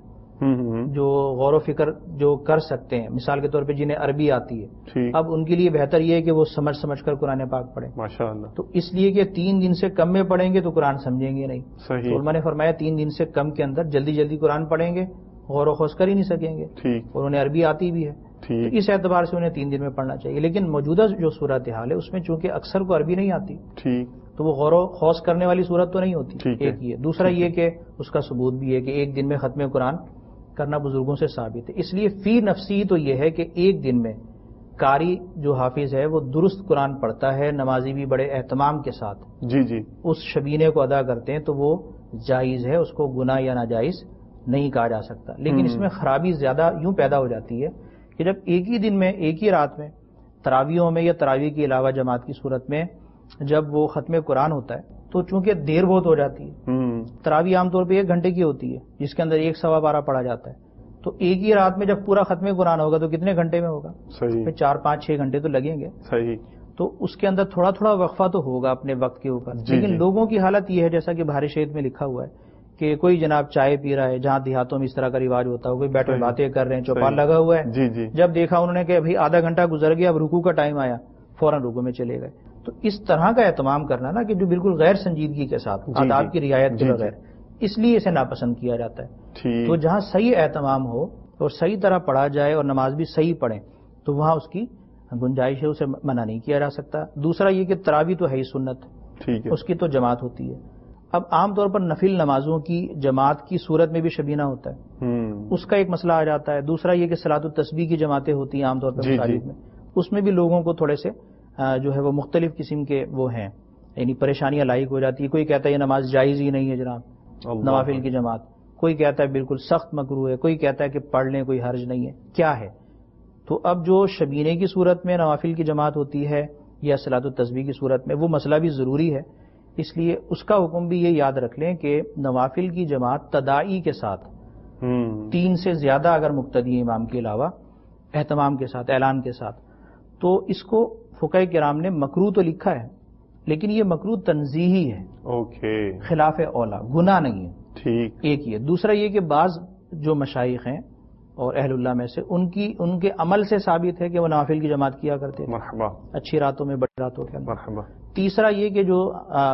C: جو غور و فکر جو کر سکتے ہیں، مثال کے طور پہ جنہیں عربی آتی ہے، اب ان کے لیے بہتر یہ ہے کہ وہ سمجھ کر قرآن پاک پڑھیں.
B: ماشاءاللہ.
C: تو اس لیے کہ 3 دن سے کم میں پڑھیں گے تو قرآن سمجھیں گے نہیں.
B: صحیح.
C: علماء نے فرمایا 3 دن سے کم کے اندر جلدی قرآن پڑھیں گے، غور و خوض کر ہی نہیں سکیں گے.
B: ٹھیک.
C: اور انہیں عربی آتی بھی ہے. اس اعتبار سے انہیں 3 دن میں پڑھنا چاہیے. لیکن موجودہ جو صورتحال ہے اس میں چونکہ اکثر کو عربی نہیں آتی،
B: ٹھیک،
C: تو وہ غور و خوض کرنے والی صورت تو نہیں ہوتی. ایک یہ. دوسرا یہ کہ اس کا ثبوت بھی ہے کہ ایک دن میں ختم قرآن کرنا بزرگوں سے ثابت ہے. اس لیے فی نفسی تو یہ ہے کہ ایک دن میں قاری جو حافظ ہے وہ درست قرآن پڑھتا ہے، نمازی بھی بڑے اہتمام کے ساتھ
B: جی جی
C: اس شبینے کو ادا کرتے ہیں، تو وہ جائز ہے، اس کو گناہ یا ناجائز نہیں کہا جا سکتا. لیکن اس میں خرابی زیادہ یوں پیدا ہو جاتی ہے کہ جب ایک ہی دن میں ایک ہی رات میں تراویحوں میں یا تراویح کے علاوہ جماعت کی صورت میں جب وہ ختم قرآن ہوتا ہے تو چونکہ دیر بہت ہو جاتی ہے. تراویح عام طور پہ 1 گھنٹے کی ہوتی ہے جس کے اندر 1 سوا 12 پڑھا جاتا ہے. تو ایک ہی رات میں جب پورا ختم قرآن ہوگا تو کتنے گھنٹے میں ہوگا؟
B: صحیح.
C: 4 5 6 گھنٹے تو لگیں گے.
B: صحیح. تو
C: اس کے اندر تھوڑا وقفہ تو ہوگا اپنے وقت کے اوپر. لیکن لوگوں کی حالت یہ ہے جیسا کہ بہار شہید میں لکھا ہوا ہے کہ کوئی جناب چائے پی رہا ہے، جہاں دیہاتوں میں اس طرح کا رواج ہوتا ہے، کوئی بیٹھے باتیں کر رہے ہیں، چوپال لگا ہوا ہے.
B: جی جی.
C: جب دیکھا انہوں نے کہ ابھی آدھا گھنٹہ گزر گیا، اب رکوع کا ٹائم آیا، فوراً رکوع میں چلے گئے. تو اس طرح کا اہتمام کرنا نا کہ جو بالکل غیر سنجیدگی کے ساتھ آداب کی رعایت کے بغیر، اس لیے اسے ناپسند کیا جاتا ہے. تو جہاں صحیح اہتمام ہو اور صحیح طرح پڑھا جائے اور نماز بھی صحیح پڑھیں تو وہاں اس کی گنجائش ہے، اسے منع نہیں کیا جا سکتا. دوسرا یہ کہ تراویح تو ہے ہی سنت،
B: ٹھیک ہے،
C: اس کی تو جماعت ہوتی ہے. اب عام طور پر نفل نمازوں کی جماعت کی صورت میں بھی شبینہ ہوتا ہے، اس کا ایک مسئلہ آ جاتا ہے. دوسرا یہ کہ صلاۃ التسبیح کی جماعتیں ہوتی ہیں عام طور پر مساجد میں، اس میں بھی لوگوں کو تھوڑے سے جو ہے وہ مختلف قسم کے وہ ہیں، یعنی پریشانیاں لاحق ہو جاتی ہے. کوئی کہتا ہے یہ نماز جائز ہی نہیں ہے جناب، نوافل کی جماعت. کوئی کہتا ہے بالکل سخت مکروہ ہے، کوئی کہتا ہے کہ پڑھ لیں کوئی حرج نہیں ہے. کیا ہے؟ تو اب جو شبینے کی صورت میں نوافل کی جماعت ہوتی ہے یا صلاۃ التسبیح کی صورت میں، وہ مسئلہ بھی ضروری ہے. اس لیے اس کا حکم بھی یہ یاد رکھ لیں کہ نوافل کی جماعت تداعی کے ساتھ 3 سے زیادہ اگر مقتدی امام کے علاوہ اہتمام کے ساتھ، اعلان کے ساتھ، تو اس کو فقہاء کرام نے مکروہ تو لکھا ہے لیکن یہ مکروہ تنزیہی ہے، خلاف اولا، گناہ نہیں ہے.
B: ٹھیک. ایک
C: یہ. دوسرا یہ کہ بعض جو مشائخ ہیں اور اہل اللہ میں سے ان کے عمل سے ثابت ہے کہ وہ نوافل کی جماعت کیا کرتے تھے،
B: مرحبا،
C: اچھی راتوں میں، بڑی راتوں کے اندر.
B: مرحبا.
C: تیسرا یہ کہ جو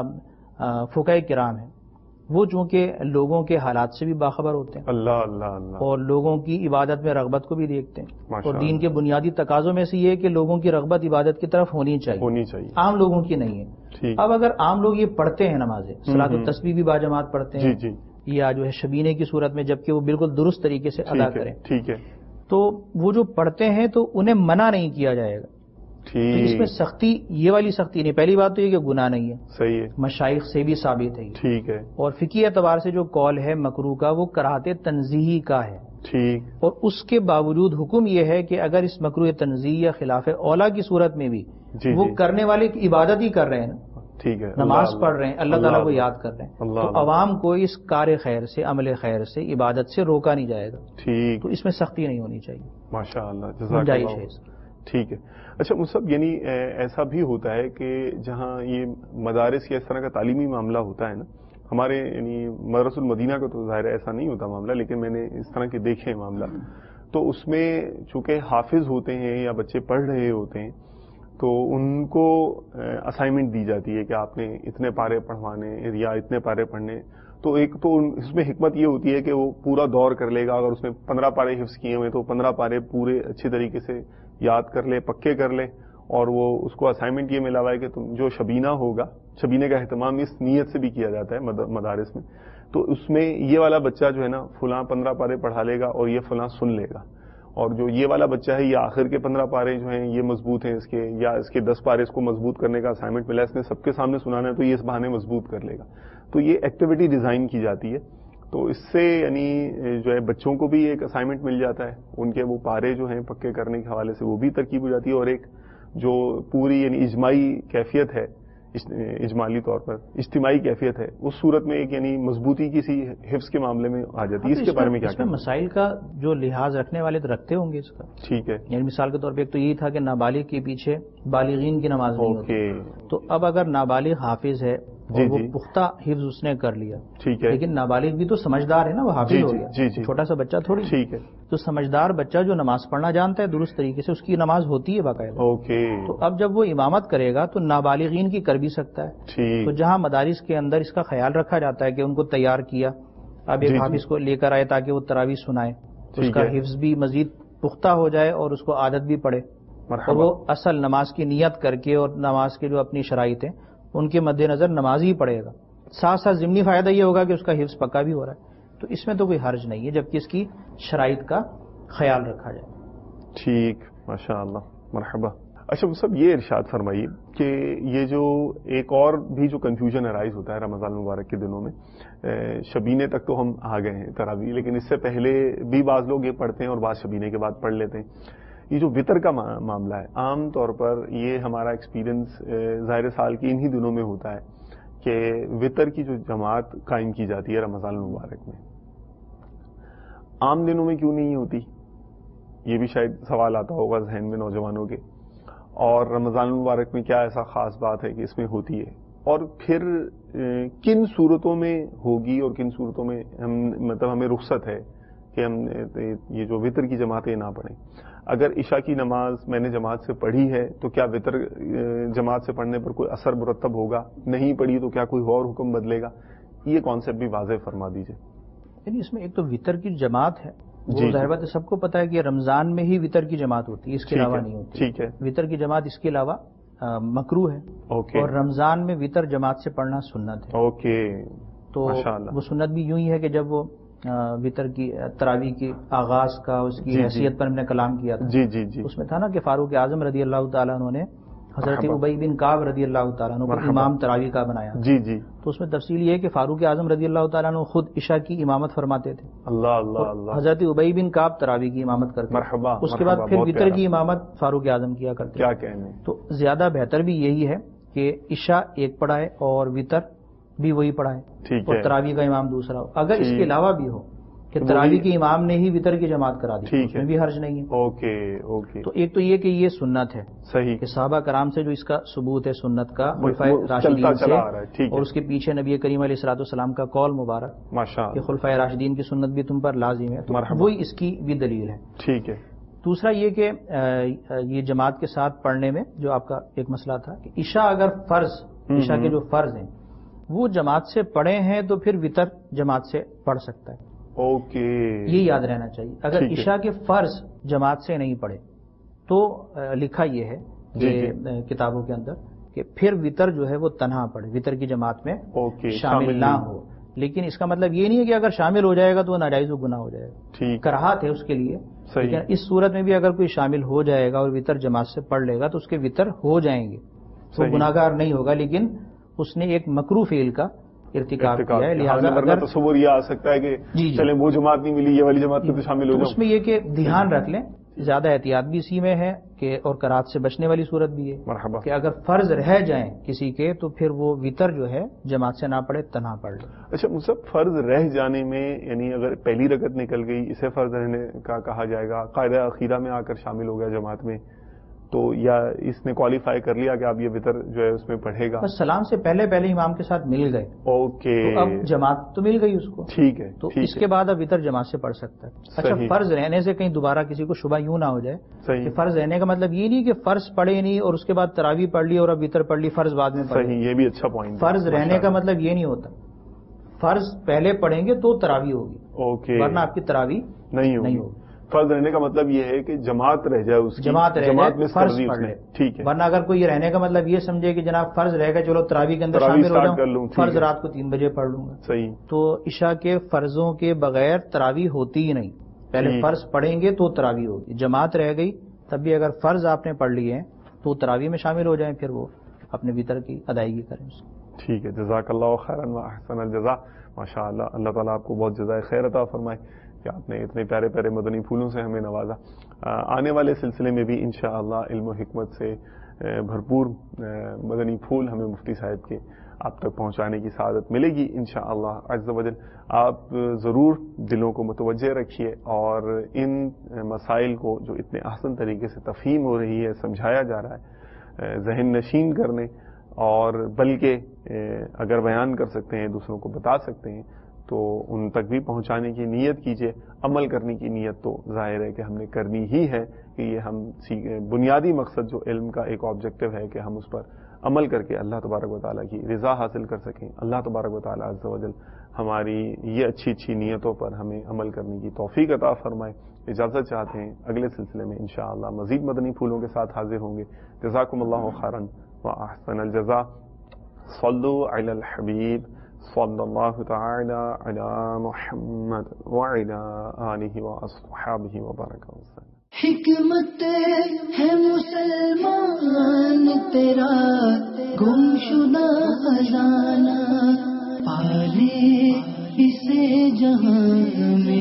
C: فقہاء کرام ہیں وہ چونکہ لوگوں کے حالات سے بھی باخبر ہوتے ہیں،
B: اللہ اللہ اللہ، اور
C: لوگوں کی عبادت میں رغبت کو بھی دیکھتے ہیں. اور دین کے بنیادی تقاضوں میں سے یہ کہ لوگوں کی رغبت عبادت کی طرف ہونی چاہیے، عام لوگوں کی نہیں ہے. اب اگر عام لوگ یہ پڑھتے ہیں نمازیں، صلاۃ التسبیح بھی باجماعت پڑھتے ہیں، یا جو ہے شبینے کی صورت میں جبکہ وہ بالکل درست طریقے سے ادا کریں،
B: ٹھیک ہے،
C: تو وہ جو پڑھتے ہیں تو انہیں منع نہیں کیا جائے گا تو اس میں سختی یہ والی سختی نہیں. پہلی بات تو یہ کہ گناہ نہیں ہے,
B: صحیح ہے,
C: مشائخ سے بھی ثابت ہے,
B: ٹھیک ہے,
C: اور فقہی اعتبار سے جو قول ہے مکروہ کا وہ کراہت تنزیہی کا ہے,
B: ٹھیک,
C: اور اس کے باوجود حکم یہ ہے کہ اگر اس مکروہ تنزیہ یا خلاف اولا کی صورت میں بھی وہ کرنے والے کی عبادت ہی کر رہے ہیں نا,
B: ٹھیک ہے,
C: نماز پڑھ رہے ہیں, اللہ تعالیٰ کو یاد کر رہے ہیں, تو عوام کو اس کار خیر سے, عمل خیر سے, عبادت سے روکا نہیں جائے گا.
B: ٹھیک,
C: تو اس میں سختی نہیں ہونی چاہیے.
B: ماشاء اللہ, جزاک اللہ. ٹھیک ہے. اچھا مصعب, یعنی ایسا بھی ہوتا ہے کہ جہاں یہ مدارس یا اس طرح کا تعلیمی معاملہ ہوتا ہے نا, ہمارے یعنی مدرسۃ المدینہ کا تو ظاہر ایسا نہیں ہوتا معاملہ, لیکن میں نے اس طرح کے دیکھے ہیں معاملہ, تو اس میں چونکہ حافظ ہوتے ہیں یا بچے پڑھ رہے ہوتے ہیں تو ان کو اسائنمنٹ دی جاتی ہے کہ آپ نے اتنے پارے پڑھوانے یا اتنے پارے پڑھنے. تو ایک تو اس میں حکمت یہ ہوتی ہے کہ وہ پورا دور کر لے گا, اگر اس نے 15 پارے حفظ کیے ہوئے تو 15 پارے پورے اچھی طریقے سے یاد کر لے, پکے کر لے, اور وہ اس کو اسائنمنٹ یہ ملا ہوا ہے کہ تم جو شبینہ ہوگا, شبینے کا اہتمام اس نیت سے بھی کیا جاتا ہے مدارس میں, تو اس میں یہ والا بچہ جو ہے نا فلاں 15 پارے پڑھا لے گا اور یہ فلاں سن لے گا, اور جو یہ والا بچہ ہے یہ آخر کے 15 پارے جو ہیں یہ مضبوط ہیں اس کے, یا اس کے 10 پارے اس کو مضبوط کرنے کا اسائنمنٹ ملا, اس نے سب کے سامنے سنانا ہے تو یہ اس بہانے مضبوط کر لے گا. تو یہ ایکٹیویٹی ڈیزائن کی جاتی ہے, تو اس سے یعنی جو ہے بچوں کو بھی ایک اسائنمنٹ مل جاتا ہے, ان کے وہ پارے جو ہیں پکے کرنے کے حوالے سے وہ بھی ترکیب ہو جاتی ہے, اور ایک جو پوری یعنی اجماعی کیفیت ہے, اجمالی طور پر اجتماعی کیفیت ہے, اس صورت میں ایک یعنی مضبوطی کسی حفظ کے معاملے میں آ جاتی ہے. اس کے بارے میں کیا
C: کہتے ہیں؟ مسائل کا جو لحاظ رکھنے والے تو رکھتے ہوں گے اس کا, ٹھیک ہے, یعنی مثال کے طور پہ ایک تو یہی تھا کہ نابالغ کے پیچھے بالغین کی نماز نہیں ہوتی, تو اب اگر نابالغ حافظ ہے اور وہ پختہ حفظ اس نے کر لیا, ٹھیک ہے, لیکن نابالغ بھی تو سمجھدار ہے نا, وہ حافظ ہو گیا, چھوٹا سا بچہ تھوڑی, ٹھیک ہے, تو سمجھدار بچہ جو نماز پڑھنا جانتا ہے درست طریقے سے, اس کی نماز ہوتی ہے باقاعدہ, تو اب جب وہ امامت کرے گا تو نابالغین کی کر بھی سکتا ہے. تو جہاں مدارس کے اندر اس کا خیال رکھا جاتا ہے کہ ان کو تیار کیا, اب ایک حافظ کو لے کر آئے تاکہ وہ تراویح سنائے, اس کا حفظ بھی مزید پختہ ہو جائے اور اس کو عادت بھی پڑے, اور وہ اصل نماز کی نیت کر کے اور نماز کے جو اپنی شرائط ہیں ان کے مد نظر نماز ہی پڑھے گا, ساتھ ساتھ ضمنی فائدہ یہ ہوگا کہ اس کا حفظ پکا بھی ہو رہا ہے, تو اس میں تو کوئی حرج نہیں ہے جبکہ اس کی شرائط کا خیال رکھا جائے.
B: ٹھیک, ماشاء اللہ, مرحبا. اچھا سب یہ ارشاد فرمائیے کہ یہ جو ایک اور بھی جو کنفیوژن ارائز ہوتا ہے رمضان المبارک کے دنوں میں, شبینے تک تو ہم آ گئے ہیں تراویح, لیکن اس سے پہلے بھی بعض لوگ یہ پڑھتے ہیں اور بعض شبینے کے بعد پڑھ لیتے ہیں. یہ جو وطر کا معاملہ ہے, عام طور پر یہ ہمارا ایکسپیرینس ظاہر سال کے انہی دنوں میں ہوتا ہے کہ وطر کی جو جماعت قائم کی جاتی ہے رمضان المبارک میں, عام دنوں میں کیوں نہیں ہوتی, یہ بھی شاید سوال آتا ہوگا ذہن میں نوجوانوں کے, اور رمضان المبارک میں کیا ایسا خاص بات ہے کہ اس میں ہوتی ہے, اور پھر کن صورتوں میں ہوگی اور کن صورتوں میں مطلب ہمیں رخصت ہے کہ ہم یہ جو وطر کی جماعتیں نہ پڑھیں. اگر عشاء کی نماز میں نے جماعت سے پڑھی ہے تو کیا وطر جماعت سے پڑھنے پر کوئی اثر مرتب ہوگا, نہیں پڑھی تو کیا کوئی اور حکم بدلے گا, یہ کانسیپٹ بھی واضح فرما دیجئے.
C: یعنی اس میں ایک تو وطر کی جماعت ہے, ظاہر بات ہے سب کو پتا ہے کہ رمضان میں ہی وطر کی جماعت ہوتی ہے, اس کے علاوہ نہیں ہوتی, ٹھیک ہے, وطر کی جماعت اس کے علاوہ مکروہ ہے, اور رمضان میں وطر جماعت سے پڑھنا سنت ہے. اوکے, تو وہ سنت بھی یوں ہی ہے کہ جب وہ وطر کی تراویح کی آغاز کا اس کی حیثیت پر ہم نے کلام کیا تھا, اس میں تھا نا کہ فاروق اعظم رضی اللہ تعالیٰ عنہ نے حضرت ابی بن کعب رضی اللہ تعالیٰ عنہ کو امام تراویح کا بنایا, تو اس میں تفصیل یہ ہے کہ فاروق اعظم رضی اللہ تعالیٰ عنہ خود عشاء کی امامت فرماتے تھے, حضرت ابی بن کعب تراویح کی امامت کرتے, اس کے بعد پھر وطر کی امامت فاروق اعظم کیا کرتے. کیا کہنے, تو زیادہ بہتر بھی یہی ہے کہ عشاء ایک پڑھائے اور وطر بھی وہی پڑھائے, اور تراویح کا امام دوسرا ہو. اگر اس کے علاوہ بھی ہو کہ تراویح کے امام نے ہی وطر کی جماعت کرا دی, اس میں بھی حرج نہیں ہے. تو ایک تو یہ کہ یہ سنت ہے, صحیح, کہ صحابہ کرام سے جو اس کا ثبوت ہے سنت کا, خلفائے راشدین سے, اور اس کے پیچھے نبی کریم علیہ الصلوۃ والسلام کا قول مبارک کہ خلفائے راشدین کی سنت بھی تم پر لازم ہے, تو وہی اس کی بھی دلیل ہے. ٹھیک ہے. دوسرا یہ کہ یہ جماعت کے ساتھ پڑھنے میں جو آپ کا ایک مسئلہ تھا کہ عشاء اگر فرض, عشاء کے جو فرض ہیں وہ جماعت سے پڑھے ہیں تو پھر وطر جماعت سے پڑھ سکتا ہے. اوکے, یہ یاد رہنا چاہیے. اگر عشاء کے فرض جماعت سے نہیں پڑھے تو لکھا یہ ہے کہ کتابوں کے اندر کہ پھر وطر جو ہے وہ تنہا پڑھے, وطر کی جماعت میں شامل نہ ہو. لیکن اس کا مطلب یہ نہیں ہے کہ اگر شامل ہو جائے گا تو وہ ناجائز و گناہ ہو جائے گا, کراہت ہے اس کے لیے, لیکن اس صورت میں بھی اگر کوئی شامل ہو جائے گا اور وطر جماعت سے پڑھ لے گا تو اس کے وطر ہو جائیں گے، وہ گناہگار نہیں ہوگا، لیکن اس نے ایک مکروہ فعل کا ارتکاب کیا ہے. لہٰذا اگر
B: تصور یہ آ سکتا ہے کہ چلیں وہ جماعت نہیں ملی، یہ والی جماعت میں تو شامل ہو جاؤں.
C: اس میں یہ کہ دھیان رکھ لیں، زیادہ احتیاط بھی اسی میں ہے کہ اور کرات سے بچنے والی صورت بھی ہے.
B: مرحبا.
C: کہ اگر فرض رہ جائیں کسی کے تو پھر وہ وطر جو ہے جماعت سے نہ پڑھے، تنہا پڑھ لے.
B: اچھا مصعب، فرض رہ جانے میں یعنی اگر پہلی رکعت نکل گئی اسے فرض رہنے کا کہا جائے گا، قاعدہ عقیدہ میں آ کر شامل ہو گیا جماعت میں، تو یا اس نے کوالیفائی کر لیا کہ اب یہ وطر جو ہے اس میں پڑھے گا؟
C: بس سلام سے پہلے امام کے ساتھ مل گئے،
B: اوکے،
C: تو اب جماعت تو مل گئی اس کو،
B: ٹھیک ہے،
C: تو اس کے بعد اب وطر جماعت سے پڑھ سکتا ہے. اچھا، فرض رہنے سے کہیں دوبارہ کسی کو شبہ یوں نہ ہو جائے کہ فرض رہنے کا مطلب یہ نہیں کہ فرض پڑھے نہیں اور اس کے بعد تراویح پڑھ لی اور اب وطر پڑھ لی، فرض بعد میں پڑھ لی.
B: یہ بھی اچھا پوائنٹ.
C: فرض رہنے کا مطلب یہ نہیں ہوتا، فرض پہلے پڑھیں گے تو تراویح ہوگی،
B: اوکے،
C: ورنہ آپ کی تراویح نہیں ہوگی.
B: فرض رہنے کا مطلب یہ ہے کہ جماعت رہ جائے، اس کی
C: جماعت میں فرض پڑھ لے،
B: ٹھیک ہے.
C: ورنہ اگر کوئی یہ رہنے کا مطلب یہ سمجھے کہ جناب فرض رہ گا، چلو تراویح کے اندر شامل ہو جاؤں، فرض رات کو 3 بجے پڑھ لوں گا.
B: صحیح.
C: تو عشاء کے فرضوں کے بغیر تراویح ہوتی ہی نہیں، پہلے فرض پڑھیں گے تو تراویح ہوگی. جماعت رہ گئی تب بھی اگر فرض آپ نے پڑھ لیے ہیں تو تراویح میں شامل ہو جائیں، پھر وہ اپنے وطر کی ادائیگی کریں.
B: ٹھیک ہے، جزاک اللہ خیرا و احسن الجزا. ماشاء اللہ، اللہ تعالیٰ آپ کو بہت جزائے خیر عطا فرمائے کہ آپ نے اتنے پیارے پیارے مدنی پھولوں سے ہمیں نوازا. آنے والے سلسلے میں بھی انشاءاللہ علم و حکمت سے بھرپور مدنی پھول ہمیں مفتی صاحب کے آپ تک پہنچانے کی سعادت ملے گی انشاءاللہ عز و جل. آپ ضرور دلوں کو متوجہ رکھیے اور ان مسائل کو جو اتنے احسن طریقے سے تفہیم ہو رہی ہے، سمجھایا جا رہا ہے، ذہن نشین کرنے اور بلکہ اگر بیان کر سکتے ہیں، دوسروں کو بتا سکتے ہیں تو ان تک بھی پہنچانے کی نیت کیجیے. عمل کرنے کی نیت تو ظاہر ہے کہ ہم نے کرنی ہی ہے کہ یہ ہم بنیادی مقصد جو علم کا ایک آبجیکٹو ہے کہ ہم اس پر عمل کر کے اللہ تبارک و تعالیٰ کی رضا حاصل کر سکیں. اللہ تبارک و تعالیٰ عز و جل ہماری یہ اچھی نیتوں پر ہمیں عمل کرنے کی توفیق عطا فرمائے. اجازت چاہتے ہیں، اگلے سلسلے میں انشاءاللہ مزید مدنی پھولوں کے ساتھ حاضر ہوں گے. جزاکم اللہ خیرا و احسن الجزا. صلو علی الحبیب صلی اللہ تعالی علی محمد وعلی آلہ واصحابہ وبارک وسلم.
A: حکمت ہے مسلمان تیرا گمشدہ خزانہ، پالے اسے جہاں میں